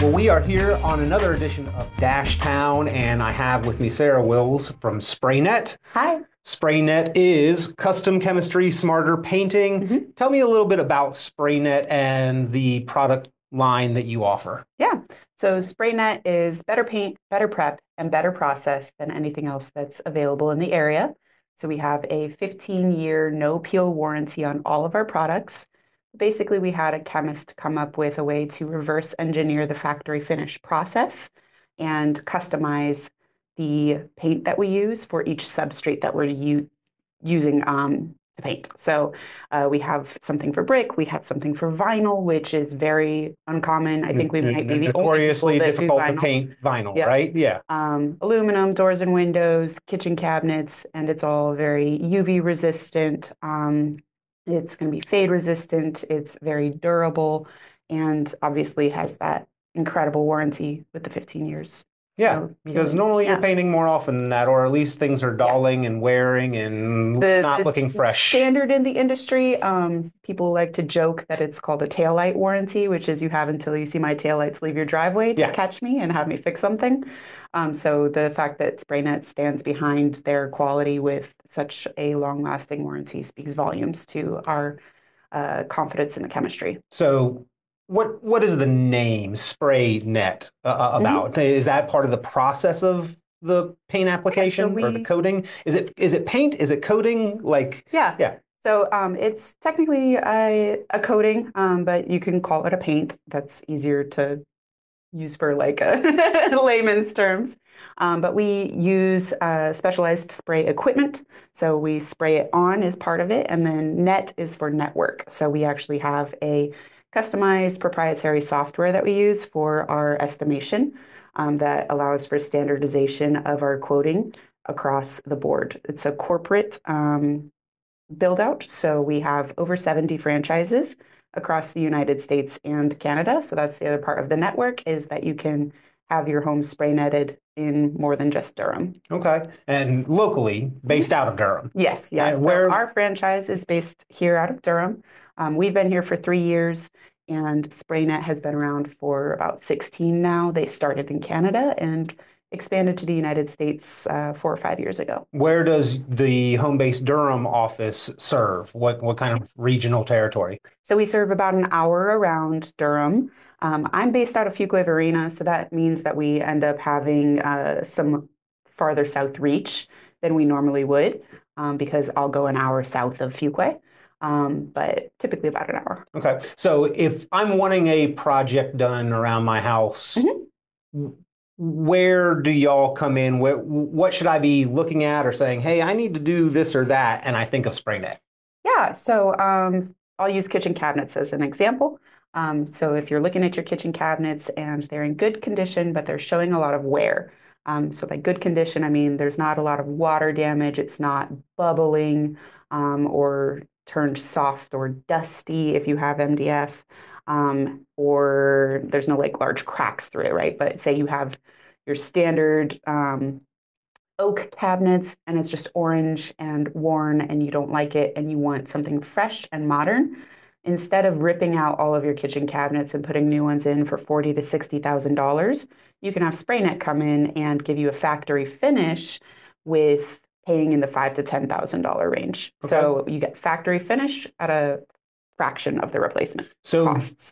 Well, we are here on another edition of Dashtown, and I have with me Sarah Wills from SprayNet. Hi. SprayNet is custom chemistry, smarter painting. Tell me a little bit about SprayNet and the product line that you offer. Yeah. So SprayNet is better paint, better prep, and better process than anything else that's available in the area. So we have a 15-year no peel warranty on all of our products. Basically, we had a chemist come up with a way to reverse engineer the factory finish process and customize the paint that we use for each substrate that we're using to paint. So we have something for brick, we have something for vinyl, which is very uncommon. I think we might be the only people Notoriously that do difficult to vinyl. paint vinyl, Yeah. right? Yeah. Aluminum doors and windows, kitchen cabinets, and it's all very UV resistant. It's going to be fade resistant. It's very durable, and obviously has that incredible warranty with the 15 years. Yeah, No because peeling. normally you're Yeah. painting more often than that, or at least things are Yeah. dulling and wearing and not looking fresh. Standard in the industry, people like to joke that it's called a taillight warranty, which is you have until you see my taillights leave your driveway to Yeah. catch me and have me fix something. So the fact that SprayNet stands behind their quality with such a long-lasting warranty speaks volumes to our confidence in the chemistry. So what is the name SprayNet Mhm. about? Is that part of the process of the paint So application or the we coating? Is it paint? Is it coating? Like, Yeah. yeah. So it's technically a coating, but you can call it a paint. That's easier to use for like a layman's terms. But we use specialized spray equipment. So we spray it on as part of it, and then net is for network. So we actually have a customized proprietary software that we use for our estimation that allows for standardization of our quoting across the board. It's a corporate build out. So we have over 70 franchises across the United States and Canada. So that's the other part of the network is that you can have your home spray netted in more than just Durham. Okay. And locally based Mhm. out of Durham. Yes, yes. And So where, our franchise is based here out of Durham. We've been here for 3 years, and SprayNet has been around for about 16 now. They started in Canada and expanded to the United States 4 or 5 years ago. where does the home-based Durham office serve? What kind of regional territory? So we serve about an hour around Durham. I'm based out of Fuquay-Varina, so that means that we end up having some farther south reach than we normally would because I'll go an hour south of Fuquay, but typically about an hour. Okay. So if I'm wanting a project done around my house, Mhm. where do y'all come in? What should I be looking at or saying, hey, I need to do this or that, and I think of SprayNet? Yeah, so I'll use kitchen cabinets as an example. So if you're looking at your kitchen cabinets and they're in good condition, but they're showing a lot of wear. So by good condition, I mean there's not a lot of water damage, it's not bubbling or turned soft or dusty if you have MDF, or there's no like large cracks through it, right? But say you have your standard oak cabinets and it's just orange and worn and you don't like it and you want something fresh and modern, instead of ripping out all of your kitchen cabinets and putting new ones in for $40,000 to $60,000, you can have SprayNet come in and give you a factory finish with paying in the $5,000 to $10,000 range. Okay. So you get factory finish at a fraction of the replacement So costs.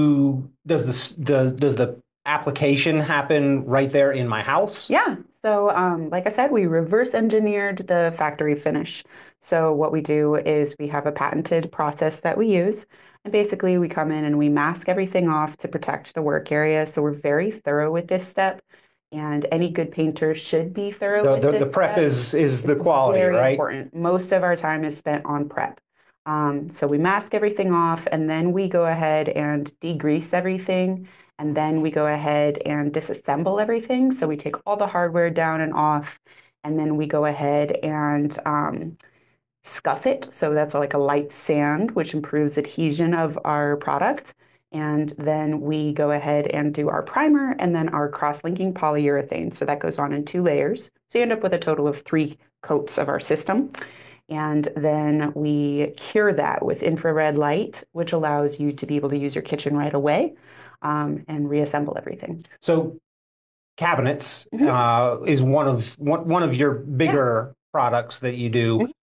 does the application happen right there in my house? Yeah. So, like I said, we reverse engineered the factory finish. So, what we do is we have a patented process that we use. And basically, we come in and we mask everything off to protect the work area. So, we're very thorough with this step. And any good painter should be thorough The with the, the this prep step. is the It's quality, very right? important. Most of our time is spent on prep. So, we mask everything off and then we go ahead and degrease everything and then we go ahead and disassemble everything. So we take all the hardware down and off, and then we go ahead and scuff it. So that's like a light sand, which improves adhesion of our product. And then we go ahead and do our primer and then our cross-linking polyurethane. So that goes on in 2 layers. So you end up with a total of 3 coats of our system. And then we cure that with infrared light, which allows you to be able to use your kitchen right away. and reassemble everything. So cabinets Mhm. is one of your Yeah. bigger products that you do. Mhm.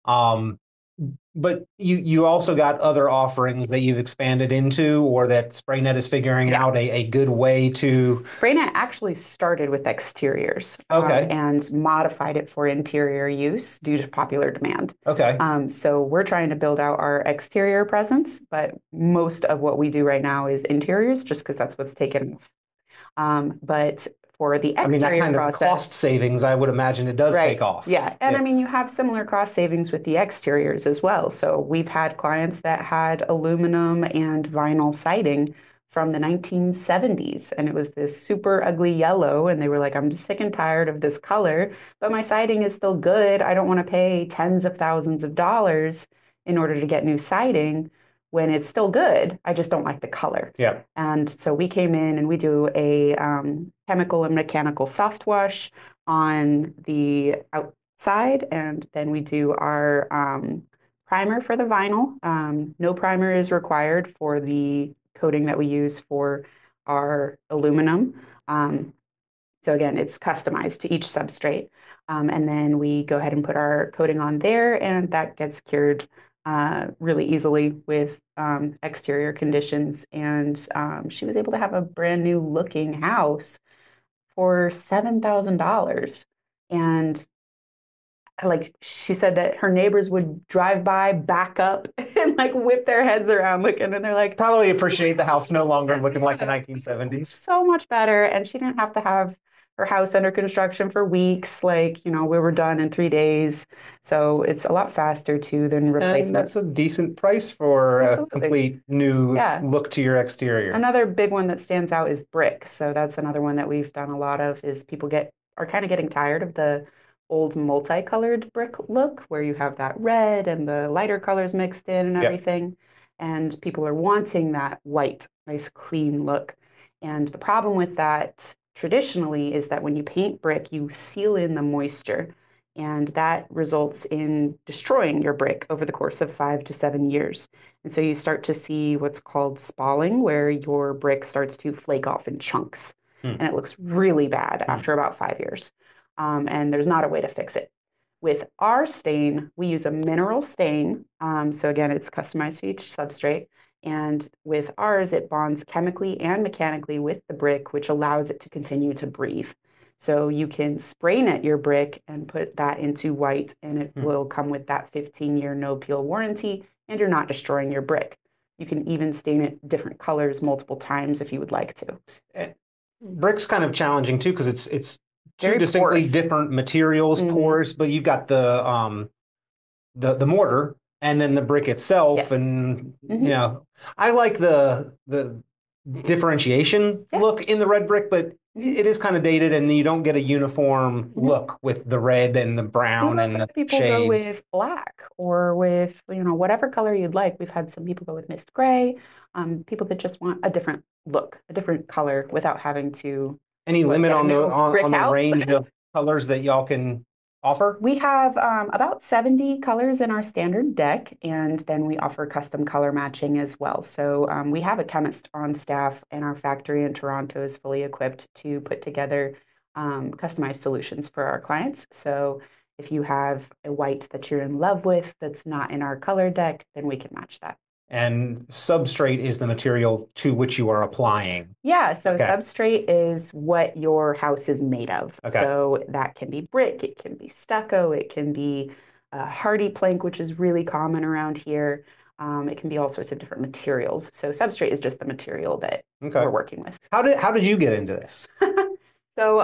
But you also got other offerings that you've expanded into, or that SprayNet is figuring Yeah. out a good way to. SprayNet actually started with exteriors Okay, and modified it for interior use due to popular demand. okay. So we're trying to build out our exterior presence, but most of what we do right now is interiors, just because that's what's taken. But for the I mean, that exterior kind of process, cost savings, I would imagine it does take right. off. Yeah. And Yeah. I mean, you have similar cost savings with the exteriors as well. So we've had clients that had aluminum and vinyl siding from the 1970s, and it was this super ugly yellow. And they were like, I'm just sick and tired of this color, but my siding is still good. I don't want to pay tens of thousands of dollars in order to get new siding when it's still good. I just don't like the color. Yeah. And so we came in and we do a chemical and mechanical soft wash on the outside, and then we do our primer for the vinyl. No primer is required for the coating that we use for our aluminum. So again, it's customized to each substrate. And then we go ahead and put our coating on there, and that gets cured really easily with exterior conditions. And she was able to have a brand new looking house for $7,000. And like she said that her neighbors would drive by, back up, and like whip their heads around looking, and they're like, Probably appreciate the house no longer looking like the yeah, 1970s. so much better. And she didn't have to have her house under construction for weeks. Like, we were done in 3 days. So it's a lot faster too than And replacement. that's a decent price for a Absolutely. complete new Yeah. look to your exterior. Another big one that stands out is brick. So that's another one that we've done a lot of is people are kind of getting tired of the old multicolored brick look where you have that red and the lighter colors mixed in and Yep. everything. And people are wanting that white, nice clean look. And the problem with that traditionally is that when you paint brick, you seal in the moisture. And that results in destroying your brick over the course of 5 to 7 years. And so you start to see what's called spalling, where your brick starts to flake off in chunks. Hmm. And it looks really bad Hmm. after about 5 years. And there's not a way to fix it. With our stain, we use a mineral stain. So again, it's customized to each substrate. And with ours, it bonds chemically and mechanically with the brick, which allows it to continue to breathe. So you can spray net your brick and put that into white, and it Hmm. will come with that 15-year no peel warranty, and you're not destroying your brick. You can even stain it different colors multiple times if you would like to. And brick's kind of challenging too because it's two Very distinctly porous. different materials, Hmm. porous, but you've got the mortar and then the brick itself, Yes. and Hmm. I like the differentiation Yeah. look in the red brick, but Hmm. it is kind of dated, and you don't get a uniform Hmm. look with the red and the brown We've and also the had people go shades. with black or with, whatever color you'd like. We've had some people go with mist gray, people that just want a different look, a different color without having to, Any limit get a on the new brick on the house. range of colors that y'all can offer? We have about 70 colors in our standard deck, and then we offer custom color matching as well. So we have a chemist on staff, and our factory in Toronto is fully equipped to put together customized solutions for our clients. So if you have a white that you're in love with that's not in our color deck, then we can match that. And substrate is the material to which you are applying. Yeah, so Okay. substrate is what your house is made of. Okay. So that can be brick, it can be stucco, it can be hardy plank, which is really common around here. It can be all sorts of different materials. So substrate is just the material that Okay. we're working with. How did you get into this? So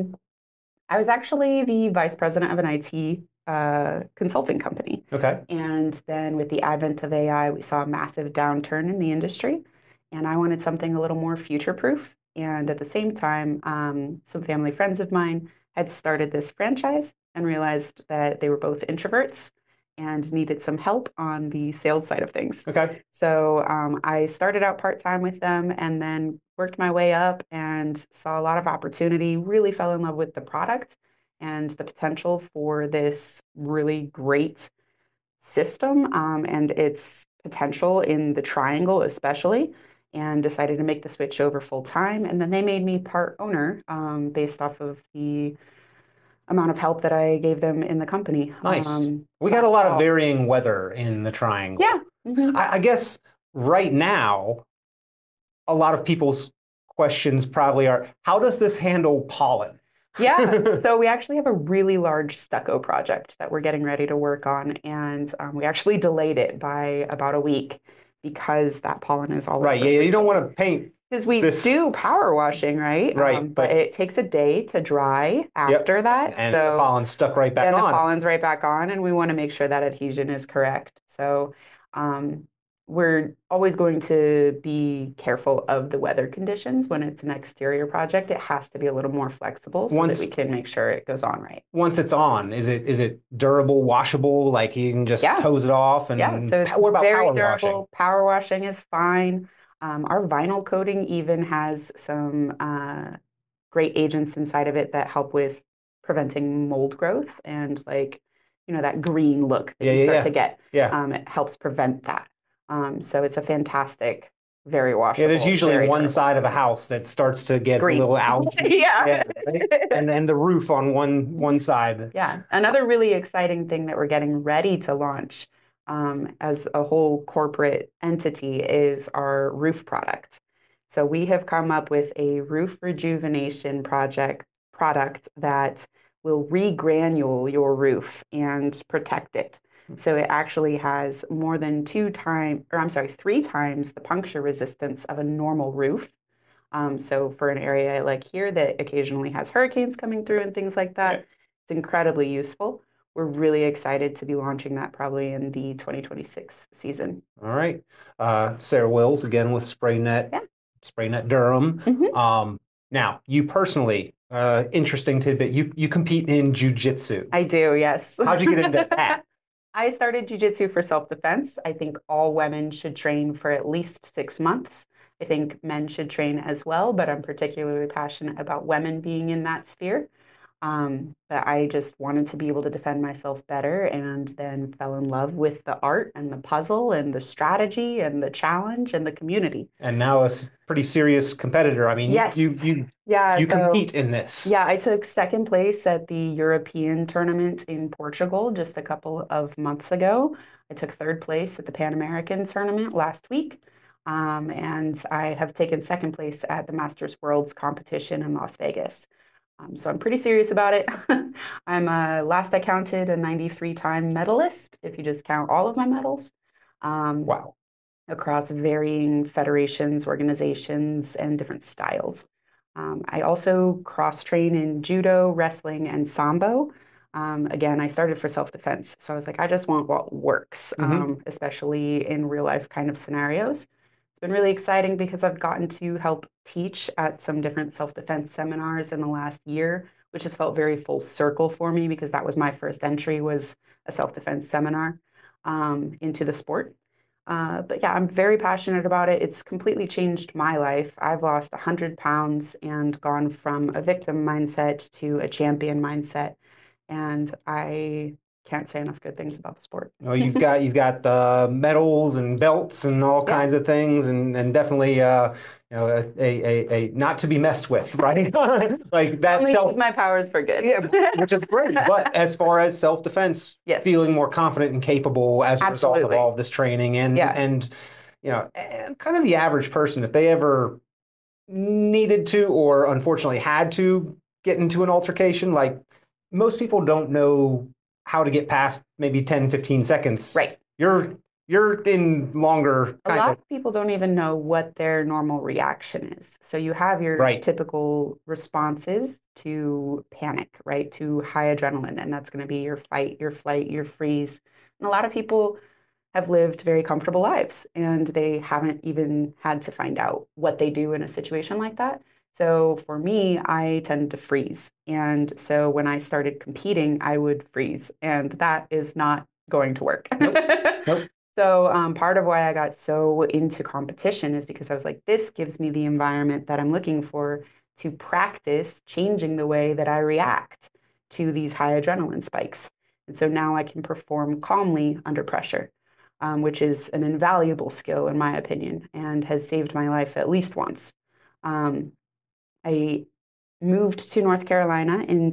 I was actually the vice president of an IT consulting company. Okay. And then with the advent of AI, we saw a massive downturn in the industry. And I wanted something a little more future proof. And at the same time, some family friends of mine had started this franchise and realized that they were both introverts and needed some help on the sales side of things. Okay. So I started out part time with them and then worked my way up and saw a lot of opportunity, really fell in love with the product and the potential for this really great system and its potential in the triangle, especially. and decided to make the switch over full time. And then they made me part owner based off of the amount of help that I gave them in the company Nice. We got a last lot of fall. varying weather in the triangle. Yeah. Hmm. I guess right now, a lot of people's questions probably are, how does this handle pollen? Yeah. So we actually have a really large stucco project that we're getting ready to work on. And we actually delayed it by about a week because that pollen is all Right. over Yeah, you don't everything. want to paint Because we this do power washing, right? right, But but it takes a day to dry yep. after that. And the So pollen's stuck right back then the on. pollen's right back on, and we want to make sure that adhesion is correct. So um, we're always going to be careful of the weather conditions when it's an exterior project. It has to be a little more flexible so that we Once can make sure it goes on right. once it's on, is it durable, washable? Like you can just Yeah, hose it off yeah. and So it's what about very power washing? durable. Power washing is fine. Our vinyl coating even has some great agents inside of it that help with preventing mold growth and like, that green look that Yeah, you yeah, start to yeah. get. Yeah. It helps prevent that. So it's a fantastic, very Yeah, there's washable, usually very one durable side of a coating. house that starts to get a Green. little algae. Yeah. Yeah, right? And then the roof on one side. Yeah. Another really exciting thing that we're getting ready to launch as a whole corporate entity is our roof product. So we have come up with a roof rejuvenation product that will regranule your roof and protect it. So it actually has more than three times the puncture resistance of a normal roof. So for an area like here that occasionally has hurricanes coming through and things like Yeah. that, it's incredibly useful. We're really excited to be launching that probably in the 2026 season. All right. Sarah Wills again with SprayNet, Yeah. SprayNet Durham. Hmm. Now you personally, interesting tidbit, you compete in jujitsu. I do, yes. How'd you get into that? I started jujitsu for self-defense. I think all women should train for at least 6 months. I think men should train as well, but I'm particularly passionate about women being in that sphere. But I just wanted to be able to defend myself better and then fell in love with the art and the puzzle and the strategy and the challenge and the community. And now a pretty serious competitor. I mean, you Yes. you Yeah. you So compete in this. yeah, I took second place at the European tournament in Portugal just a couple of months ago. I took third place at the Pan American tournament last week. And I have taken second place at the Masters Worlds competition in Las Vegas. So I'm pretty serious about it. I'm last I counted a 93-time medalist, if you just count all of my medals. Um, Wow. across varying federations, organizations, and different styles. I also cross train in judo, wrestling, and sambo. Again, I started for self-defense. So I was like, I just want what works, Hmm. especially in real life kind of scenarios. It's been really exciting because I've gotten to help teach at some different self-defense seminars in the last year, which has felt very full circle for me because that was my first entry was a self-defense seminar into the sport. But yeah, I'm very passionate about it. It's completely changed my life. I've lost 100 pounds and gone from a victim mindset to a champion mindset. And I can't say enough good things about the sport. Well, you've got medals and belts and all Yeah, kinds of things, and definitely a not to be messed with, right? Like that only use self, my powers for good. yeah, which is great. But as far as self-defense, Yes, feeling more confident and capable as a result of absolutely. all of this training, and Yeah. and and kind of the average person, if they ever needed to or unfortunately had to get into an altercation, like most people don't know how to get past maybe 10, 15 seconds. Right. You're in longer A kind lot of of people don't even know what their normal reaction is. So you have your right. typical responses to panic, right? To high adrenaline, and that's going to be your fight, your flight, your freeze. And a lot of people have lived very comfortable lives and they haven't even had to find out what they do in a situation like that. So for me, I tend to freeze. And so when I started competing, I would freeze, and that is not going to work. Nope. Nope. So part of why I got so into competition is because I was like, this gives me the environment that I'm looking for to practice changing the way that I react to these high adrenaline spikes. And so now I can perform calmly under pressure. which is an invaluable skill in my opinion and has saved my life at least once. Um, I moved to North Carolina in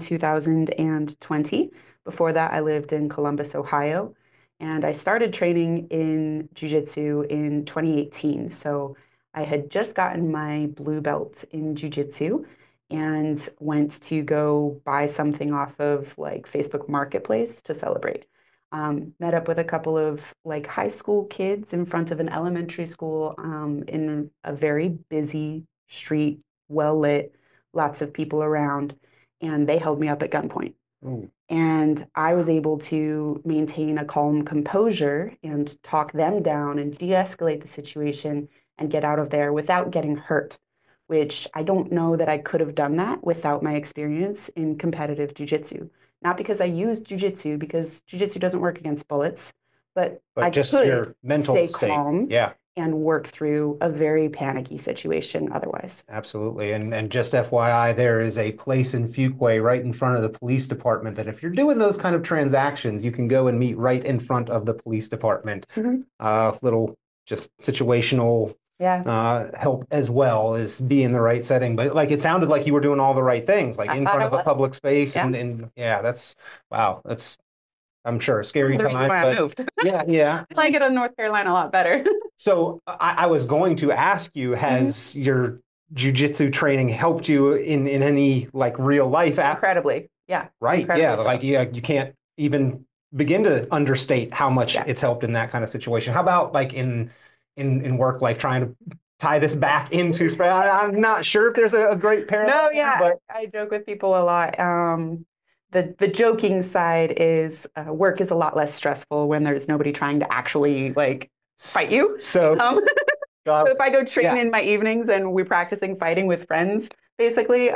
2020. Before that, I lived in Columbus, Ohio, and I started training in jiu-jitsu in 2018. So I had just gotten my blue belt in jiu-jitsu and went to go buy something off of like Facebook Marketplace to celebrate. Met up with a couple of like high school kids in front of an elementary school in a very busy street, well lit, lots of people around, and they held me up at gunpoint. Ooh. And I was able to maintain a calm composure and talk them down and de escalate the situation and get out of there without getting hurt, which I don't know that I could have done that without my experience in competitive jujitsu. Not because I used jujitsu, because jujitsu doesn't work against bullets, but I But just could your mental stay state. calm Yeah. and work through a very panicky situation otherwise. Absolutely. And just FYI, there is a place in Fuquay right in front of the police department that if you're doing those kind of transactions, you can go and meet right in front of the police department. Mhm. Little just situational Yeah, help as well as be in the right setting. But like it sounded like you were doing all the right things, like I in thought front I of a was. public space Yeah, and yeah, that's wow. That's I'm sure a part scary of the reason time, why I but moved. yeah, yeah. I like it in North Carolina a lot better. So I was going to ask you, Mhm. has your jujitsu training helped you in any like real life app? Incredibly. Yeah, Right. Yeah. incredibly Like so. yeah, you can't even begin to understate how much Yeah. it's helped in that kind of situation. How about like in work life, trying to tie this back into I'm not sure if there's a great parallel No, there, yeah, but I joke with people a lot. The joking side is work is a lot less stressful when there's nobody trying to actually like fight you. so Um, so if I go train yeah, in my evenings and we're practicing fighting with friends, basically,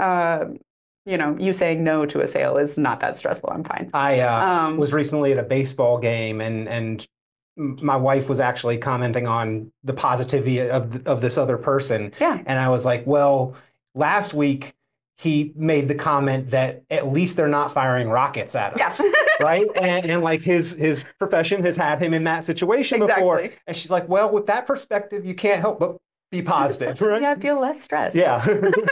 you saying no to a sale is not that stressful. I'm fine. I Um, was recently at a baseball game and my wife was actually commenting on the positivity of this other person, yeah, and I was like, well, last week he made the comment that at least they're not firing rockets at yeah, us, right? And like his profession has had him in that situation before, exactly. and she's like, well, with that perspective, you can't help but be positive, right? Yeah, I feel less stressed. Yeah.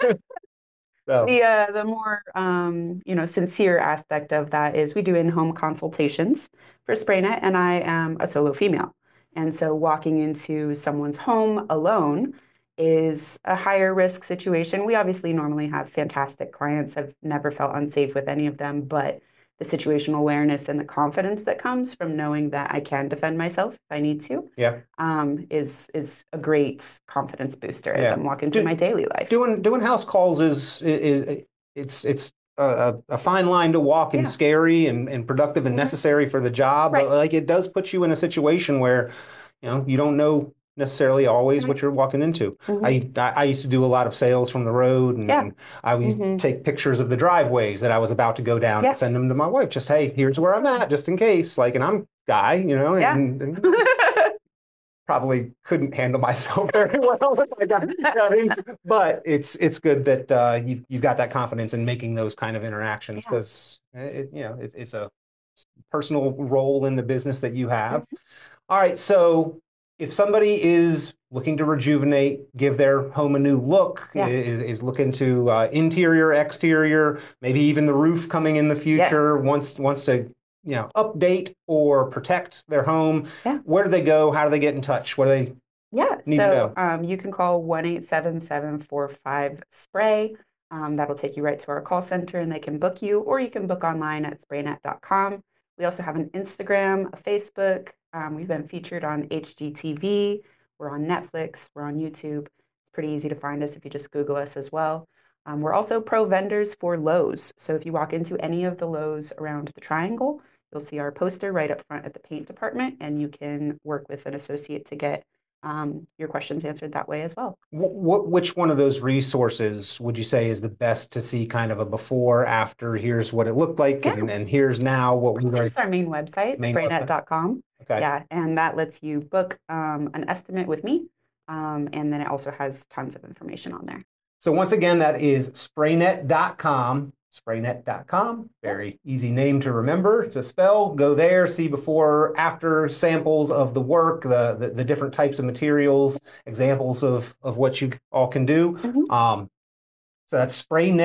So The more sincere aspect of that is we do in-home consultations for SprayNet, and I am a solo female. And so walking into someone's home alone is a higher risk situation. We obviously normally have fantastic clients. I've never felt unsafe with any of them, but the situational awareness and the confidence that comes from knowing that I can defend myself if I need to, yeah, is a great confidence booster as yeah. I'm walking through Do, my daily life. doing house calls is it's a fine line to walk and Yeah. scary and productive and Mhm. necessary for the job, but Right. like it does put you in a situation where you don't know necessarily always Right. what you're walking into. Hmm. I used to do a lot of sales from the road, Yeah. and I would Hmm. take pictures of the driveways that I was about to go down and Yeah. send them to my wife. Just hey, here's where I'm at, just in case. Like, and I'm guy, Yeah. and probably couldn't handle myself very well if I got into. But it's good that you've got that confidence in making those kind of interactions Yeah. because it's a personal role in the business that you have. Mhm. All right, so if somebody is looking to rejuvenate, give their home a new look, Yeah. is looking to interior, exterior, maybe even the roof coming in the Yes. future, wants to update or protect their home, Yeah. where do they go? How do they get in touch? What do they Yeah. need to So know? you can call 1-877-45-SPRAY. That'll take you right to our call center and they can book you, or you can book online at spraynet.com. We also have an Instagram, a Facebook. We've been featured on HGTV. We're on Netflix. We're on YouTube. It's pretty easy to find us if you just Google us as well. We're also pro vendors for Lowe's. So if you walk into any of the Lowe's around the triangle, you'll see our poster right up front at the paint department, and you can work with an associate to get your questions answered that way as well. Which one of those resources would you say is the best to see kind of a before, after, here's what it looked like, Yeah, and here's now what we were just our main website, main website? spraynet.com. Okay. Yeah, and that lets you book an estimate with me. And then it also has tons of information on there. So once again, that is spraynet.com. Spraynet.com. Very easy name to remember, to spell. Go there, see before, after samples of the work, the different types of materials, examples of what you all can do. Mhm. So that's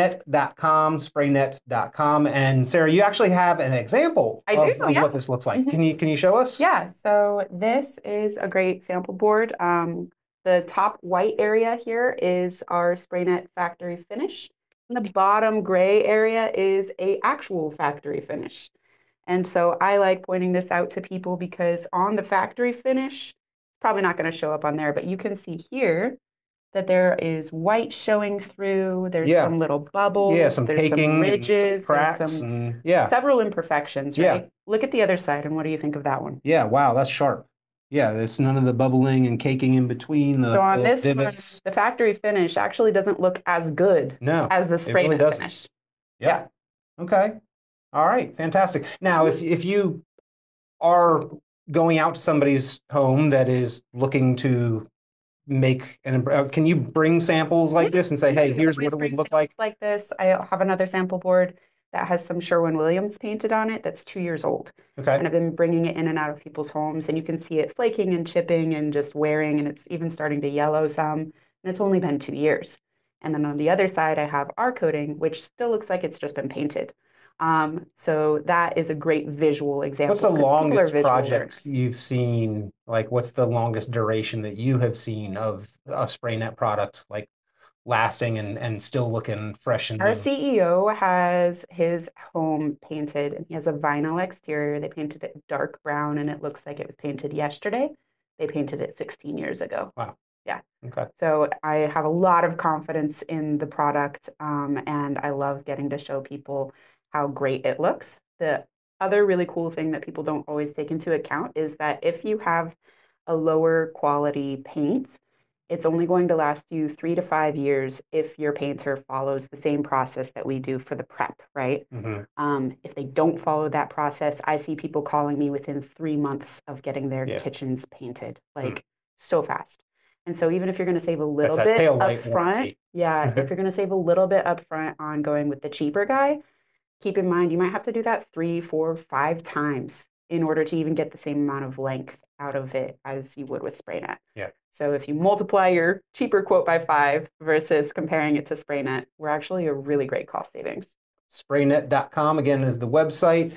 spraynet.com. And Sarah, you actually have an example I do, of yeah. what this looks like. Mhm. Can you show us? Yeah, so this is a great sample board. The top white area here is our SprayNet factory finish. And the bottom gray area is a actual factory finish. And so I like pointing this out to people because on the factory finish, it's probably not going to show up on there, but you can see here that there is white showing through. There's Yeah. some little Yeah, bubbles. some There's some caking and some ridges. There's cracks some and yeah. several imperfections, Yeah. right? Look at the other side, and what do you think of that one? Yeah, wow, that's sharp. Yeah, there's none of the bubbling and caking in between So on the this one, divots. the factory finish actually doesn't look as good No, as the it really SprayNet doesn't. finish. Yeah. Yep. Okay. All right, fantastic. Now, if you are going out to somebody's home that is looking to make can you bring samples Yeah, like this and say, I hey, can here's always what it would bring look samples like? like this. I have another sample board that has some Sherwin-Williams painted on it that's 2 years old. Okay. And I've been bringing it in and out of people's homes, and you can see it flaking and chipping and just wearing, and it's even starting to yellow some. And it's only been 2 years. And then on the other side, I have our coating, which still looks like it's just been painted. So that is a great visual What's example the because people are longest visual project learners. you've seen? Like, what's the longest duration that you have seen of a spray net product, like lasting and still looking fresh and Our new? CEO has his home painted and he has a vinyl exterior. They painted it dark brown and it looks like it was painted yesterday. They painted it 16 years ago. Wow. Yeah. Okay. So I have a lot of confidence in the product, and I love getting to show people how great it looks. The other really cool thing that people don't always take into account is that if you have a lower quality paint, it's only going to last you 3 to 5 years if your painter follows the same process that we do for the prep, right? Hmm. If they don't follow that process, I see people calling me within 3 months of getting their Yeah. kitchens painted, Hmm. like so fast. And so even if you're going to save a That's little that bit tail up light front, warranty. yeah, if you're going to save a little bit up front on going with the cheaper guy, keep in mind you might have to do that 3, 4, 5 times in order to even get the same amount of length out of it as you would with SprayNet. Yeah. So if you multiply your cheaper quote by 5 versus comparing it to SprayNet, we're actually a really great cost savings. Spraynet.com again is the website.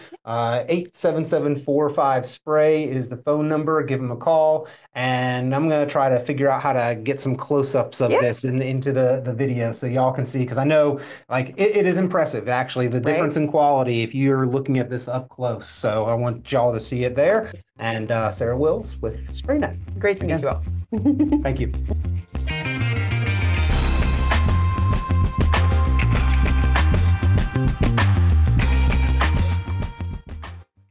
87745 spray is the phone number. Give them a call. And I'm going to try to figure out how to get some close-ups of Yeah, this into the video so y'all can see. Because I know like it is impressive, actually, the right? difference in quality if you're looking at this up close. So I want y'all to see it there. And Sarah Wills with Spraynet. Great to meet Again, you all. thank you.